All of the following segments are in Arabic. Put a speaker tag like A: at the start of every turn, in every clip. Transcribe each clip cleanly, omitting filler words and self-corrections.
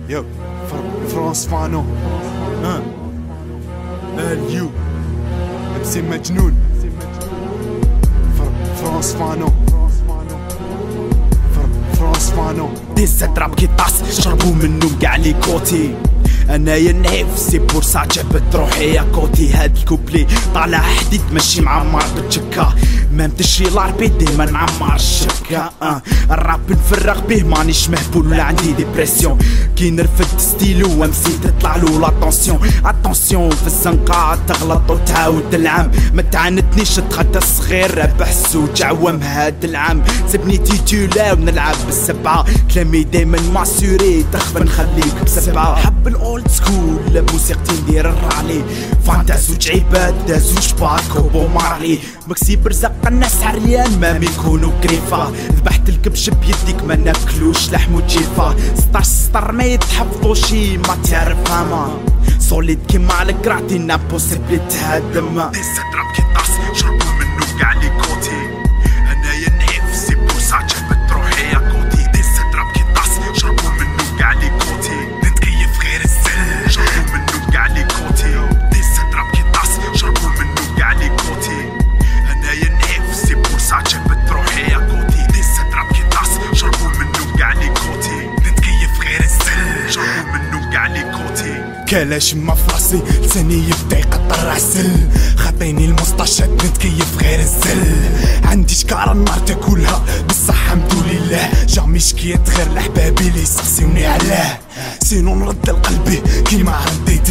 A: يو فرانس فانو اليو ابسي مجنون فرانس فانو فرانس فانو
B: ديزا دراب كيطاس شربو منو كاع لي كوتي انايا نفسي بورصة جابت روحي يا كوتي. هاد الكوبلي طالع حديد ماشي معمر بالجكا، ما متشي لاربي ديما نعمر الشكا. الراب نفرغ به مانيش مهبول ولا عندي ديبرسيون، كي نرفد ستيلو ومسيت تطلع له لاتونسيون. اتونسيون في الزنقة تغلط وتعاود العام، ما تعاندنيش تغدى الصغير بحس وتعوم. هاد العام سبني تيتولا ونلعب بالسبعة، كلامي دايما ماسوري تخفى نخليك بسبعة. حب الاولد سكول موسيقتي ندير الرالي، فانتاز وجعيبات داز وشباك وبو مارلي. مكسي برزق الناس عريان ما يكونوا كريفة، ذبحت الكبش بيديك ما ناكلوش لحم وجيفة. 16 سطر ما يتحفظوش ما تعرف هما سوليد كيما الكراتي نابوسيبلي تهدم. ديزا دراب كيطاس شربو منو كاع لي كوتي، انايا نفسي بورصة جابت روحي يا كوتي. ديزا دراب كيطاس شربو منو كاع لي كوتي، نتكيف غير الزل شربو منو كاع لي كوتي. ديزا دراب كيطاس شربو منو كاع لي كوتي، انايا نفسي بورصة جابت روحي يا كوتي. ديزا دراب كيطاس شربو منو كاع لي كوتي، نتكيف غير الزل شربو منو كاع لي كوتي. كلاش ما فراسي لساني يبدا يقطر عسل، خاطيني المسطشات نتكيف غير الزل. عندي شكارة النار تاكلها بصح الحمد لله، جامي شكيت غير لحبابي اللي يسقسيوني علاه. سينو نرد لقلبي كيما رديت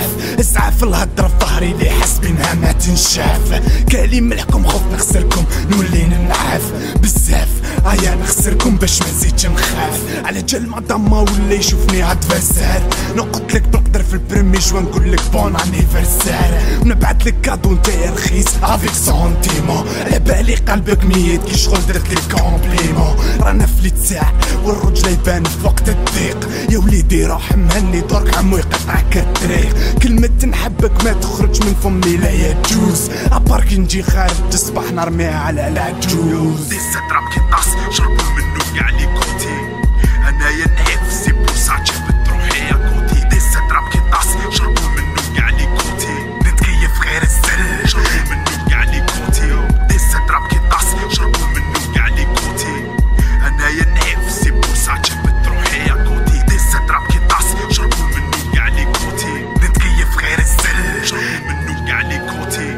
B: اسعاف الهضرة في ظهري اللي حاسبينها ما تنشاف. كالي ملحكم خوف نخسركم نولي ننعاف بزاف، ايا نخسركم باش ما نزيدش نخاف. على جال مداما ولا يشوفني ادفرسار، نقتلك بالقدر في البريمي جوا نقولك بون انيفرسار. ونبعتلك كادو نتايا رخيص افيك سونتيمون، على بالي قلبك ميت كي شغل درت لي كومبليمون. رانا في لي تساع والرجل يبان في وقت الضيق، يا وليدي روح مهني دورك عمو يقطعك الطريق. كلمة نحبك ما تخرج من فمي لا يجوز، ابارك نجي خارج تصبح نرميها على العجوز. ديزا دراب كيطاس شربو منو كاع لي كوتي، انايا نفسي بورصة جابت روحي يا كوتي. ديزا دراب كيطاس شربو منو كاع لي كوتي، نتكيف غير الزل شربو منو كاع لي كوتي. ديزا دراب كيطاس شربو منو كاع لي كوتي، انايا نفسي بورصة جابت روحي يا كوتي. ديزا دراب كيطاس شربو منو كاع لي كوتي، نتكيف غير الزل شربو منو كاع لي كوتي.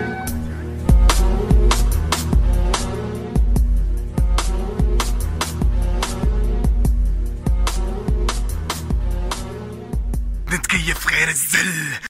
B: نتكيف غير الزل.